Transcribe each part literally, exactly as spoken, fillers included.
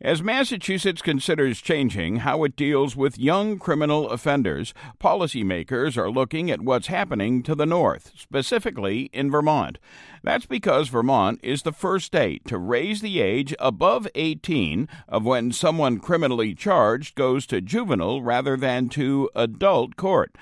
As Massachusetts considers changing how it deals with young criminal offenders, policymakers are looking at what's happening to the north, specifically in Vermont. That's because Vermont is the first state to raise the age above eighteen of when someone criminally charged goes to juvenile rather than to adult court.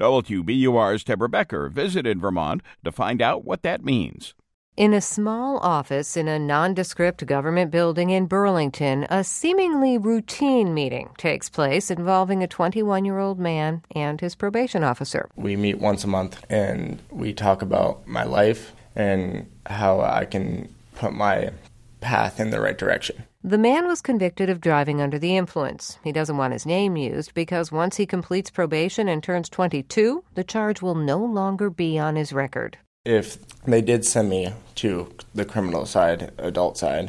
W B U R's Deborah Becker visited Vermont to find out what that means. In a small office in a nondescript government building in Burlington, a seemingly routine meeting takes place involving a twenty-one-year-old man and his probation officer. We meet once a month and we talk about my life and how I can put my path in the right direction. The man was convicted of driving under the influence. He doesn't want his name used because once he completes probation and turns twenty-two, the charge will no longer be on his record. If they did send me to the criminal side, adult side,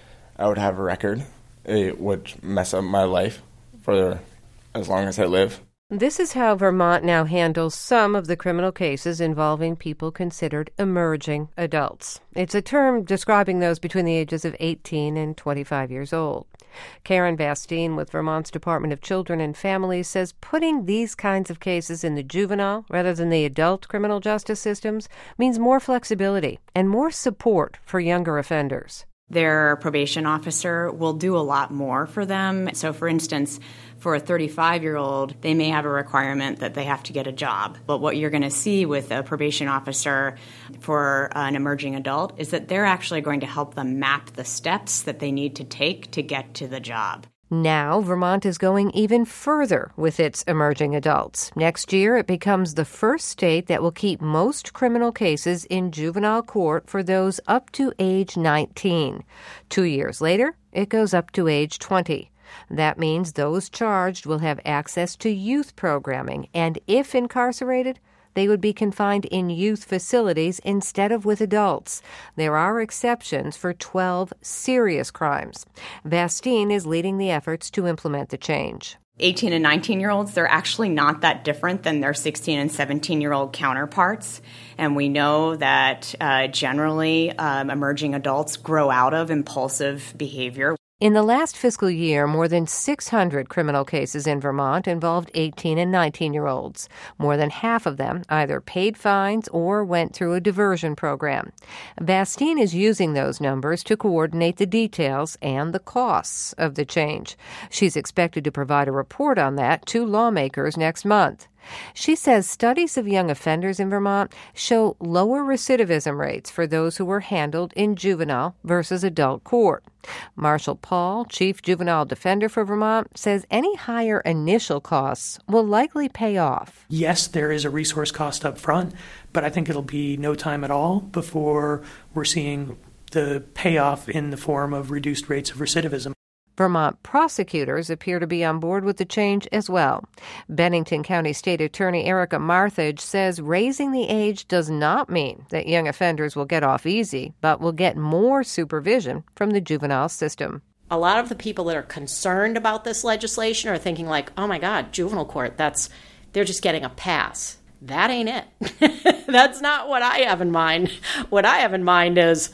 I would have a record. It would mess up my life for as long as I live. This is how Vermont now handles some of the criminal cases involving people considered emerging adults. It's a term describing those between the ages of eighteen and twenty-five years old. Karen Vastine with Vermont's Department of Children and Families says putting these kinds of cases in the juvenile rather than the adult criminal justice systems means more flexibility and more support for younger offenders. Their probation officer will do a lot more for them. So, for instance, for a thirty-five-year-old, they may have a requirement that they have to get a job. But what you're going to see with a probation officer for an emerging adult is that they're actually going to help them map the steps that they need to take to get to the job. Now, Vermont is going even further with its emerging adults. Next year, it becomes the first state that will keep most criminal cases in juvenile court for those up to age nineteen. Two years later, it goes up to age twenty. That means those charged will have access to youth programming, and if incarcerated, they would be confined in youth facilities instead of with adults. There are exceptions for twelve serious crimes. Vastine is leading the efforts to implement the change. eighteen and nineteen-year-olds, they're actually not that different than their sixteen and seventeen-year-old counterparts. And we know that uh, generally um, emerging adults grow out of impulsive behavior. In the last fiscal year, more than six hundred criminal cases in Vermont involved eighteen and nineteen-year-olds. More than half of them either paid fines or went through a diversion program. Vastine is using those numbers to coordinate the details and the costs of the change. She's expected to provide a report on that to lawmakers next month. She says studies of young offenders in Vermont show lower recidivism rates for those who were handled in juvenile versus adult court. Marshall Paul, Chief Juvenile Defender for Vermont, says any higher initial costs will likely pay off. Yes, there is a resource cost up front, but I think it'll be no time at all before we're seeing the payoff in the form of reduced rates of recidivism. Vermont prosecutors appear to be on board with the change as well. Bennington County State Attorney Erica Marthage says raising the age does not mean that young offenders will get off easy, but will get more supervision from the juvenile system. A lot of the people that are concerned about this legislation are thinking like, oh my God, juvenile court, that's they're just getting a pass. That ain't it. That's not what I have in mind. What I have in mind is,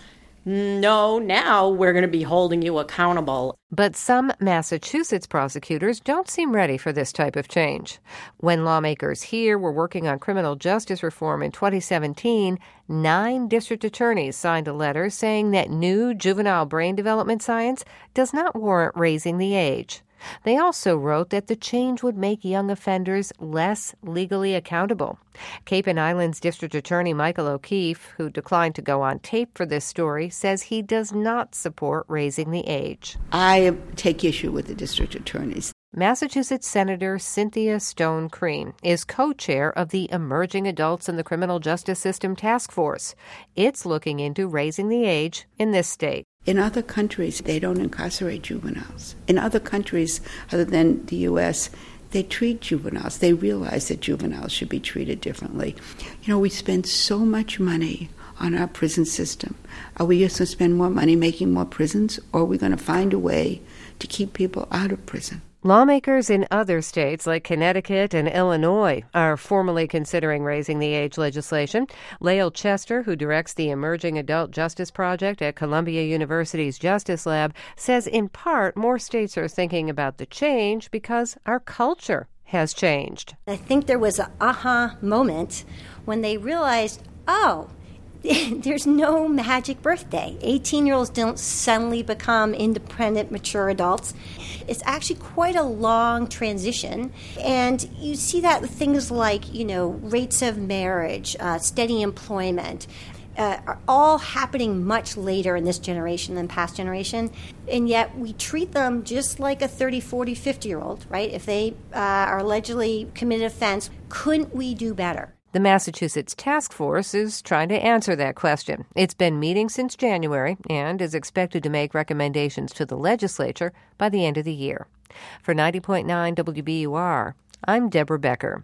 no, now we're going to be holding you accountable. But some Massachusetts prosecutors don't seem ready for this type of change. When lawmakers here were working on criminal justice reform in twenty seventeen, nine district attorneys signed a letter saying that new juvenile brain development science does not warrant raising the age. They also wrote that the change would make young offenders less legally accountable. Cape and Islands District Attorney Michael O'Keefe, who declined to go on tape for this story, says he does not support raising the age. I take issue with the district attorneys. Massachusetts Senator Cynthia Stone Crean is co-chair of the Emerging Adults in the Criminal Justice System Task Force. It's looking into raising the age in this state. In other countries, they don't incarcerate juveniles. In other countries, other than the U S, they treat juveniles. They realize that juveniles should be treated differently. You know, we spend so much money on our prison system. Are we just going to spend more money making more prisons, or are we going to find a way to keep people out of prison? Lawmakers in other states like Connecticut and Illinois are formally considering raising the age legislation. Lael Chester, who directs the Emerging Adult Justice Project at Columbia University's Justice Lab, says in part more states are thinking about the change because our culture has changed. I think there was an aha moment when they realized, oh, there's no magic birthday. eighteen-year-olds don't suddenly become independent, mature adults. It's actually quite a long transition. And you see that with things like, you know, rates of marriage, uh, steady employment, uh, are all happening much later in this generation than past generation. And yet we treat them just like a thirty, forty, fifty-year-old, right? If they uh, are allegedly committed offense, couldn't we do better? The Massachusetts Task Force is trying to answer that question. It's been meeting since January and is expected to make recommendations to the legislature by the end of the year. For ninety point nine W B U R, I'm Deborah Becker.